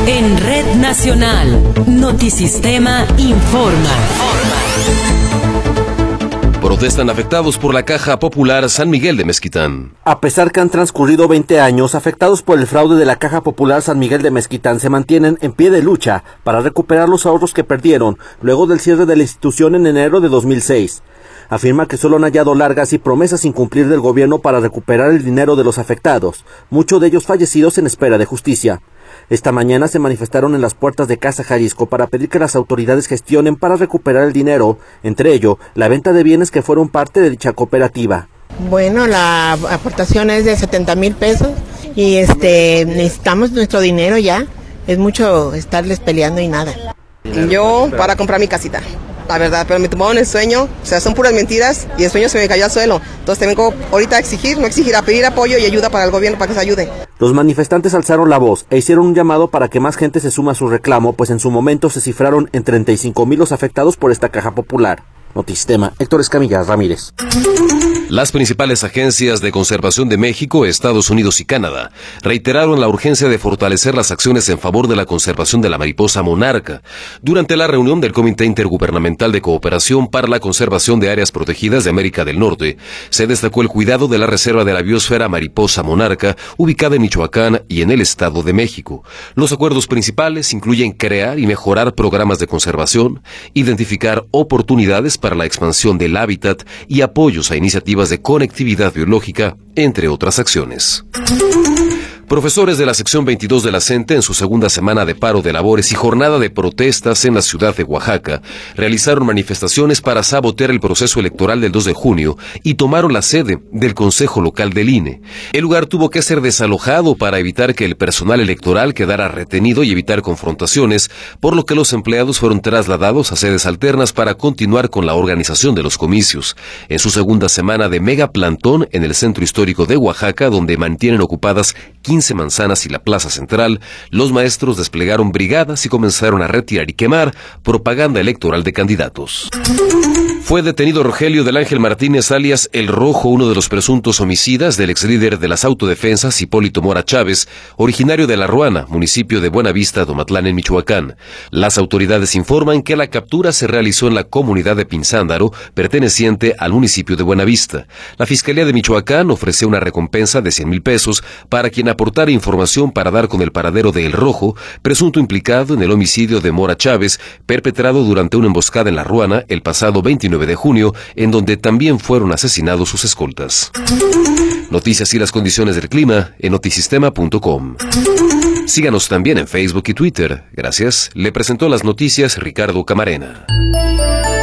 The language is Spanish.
En Red Nacional, Notisistema informa. Protestan afectados por la Caja Popular San Miguel de Mezquitán. A pesar que han transcurrido 20 años, afectados por el fraude de la Caja Popular San Miguel de Mezquitán se mantienen en pie de lucha para recuperar los ahorros que perdieron luego del cierre de la institución en enero de 2006. Afirma que solo han hallado largas y promesas sin cumplir del gobierno para recuperar el dinero de los afectados, muchos de ellos fallecidos en espera de justicia. Esta mañana se manifestaron en las puertas de Casa Jalisco para pedir que las autoridades gestionen para recuperar el dinero, entre ello, la venta de bienes que fueron parte de dicha cooperativa. Bueno, la aportación es de 70,000 pesos y necesitamos nuestro dinero ya. Es mucho estarles peleando y nada. Yo para comprar mi casita, la verdad, pero me tomaron el sueño, o sea, son puras mentiras y el sueño se me cayó al suelo. Entonces tengo ahorita a pedir apoyo y ayuda para el gobierno para que se ayude. Los manifestantes alzaron la voz e hicieron un llamado para que más gente se suma a su reclamo, pues en su momento se cifraron en 35,000 los afectados por esta Caja Popular. Notisistema, Héctor Escamilla Ramírez. Las principales agencias de conservación de México, Estados Unidos y Canadá reiteraron la urgencia de fortalecer las acciones en favor de la conservación de la mariposa monarca. Durante la reunión del Comité Intergubernamental de Cooperación para la Conservación de Áreas Protegidas de América del Norte, se destacó el cuidado de la Reserva de la Biosfera Mariposa Monarca, ubicada en Michoacán y en el Estado de México. Los acuerdos principales incluyen crear y mejorar programas de conservación, identificar oportunidades para la expansión del hábitat y apoyos a iniciativas de conectividad biológica, entre otras acciones. Profesores de la sección 22 de la CENTE, en su segunda semana de paro de labores y jornada de protestas en la ciudad de Oaxaca, realizaron manifestaciones para sabotear el proceso electoral del 2 de junio y tomaron la sede del Consejo Local del INE. El lugar tuvo que ser desalojado para evitar que el personal electoral quedara retenido y evitar confrontaciones, por lo que los empleados fueron trasladados a sedes alternas para continuar con la organización de los comicios. En su segunda semana de mega plantón en el centro histórico de Oaxaca, donde mantienen ocupadas 15 manzanas y la plaza central, los maestros desplegaron brigadas y comenzaron a retirar y quemar propaganda electoral de candidatos. Fue detenido Rogelio del Ángel Martínez, alias El Rojo, uno de los presuntos homicidas del exlíder de las autodefensas Hipólito Mora Chávez, originario de La Ruana, municipio de Buenavista, Domatlán, en Michoacán. Las autoridades informan que la captura se realizó en la comunidad de Pinzándaro, perteneciente al municipio de Buenavista. La Fiscalía de Michoacán ofreció una recompensa de 100,000 pesos para quien aportara información para dar con el paradero de El Rojo, presunto implicado en el homicidio de Mora Chávez, perpetrado durante una emboscada en La Ruana el pasado 29 de junio, en donde también fueron asesinados sus escoltas. Noticias y las condiciones del clima en notisistema.com. Síganos también en Facebook y Twitter. Gracias. Le presentó las noticias Ricardo Camarena.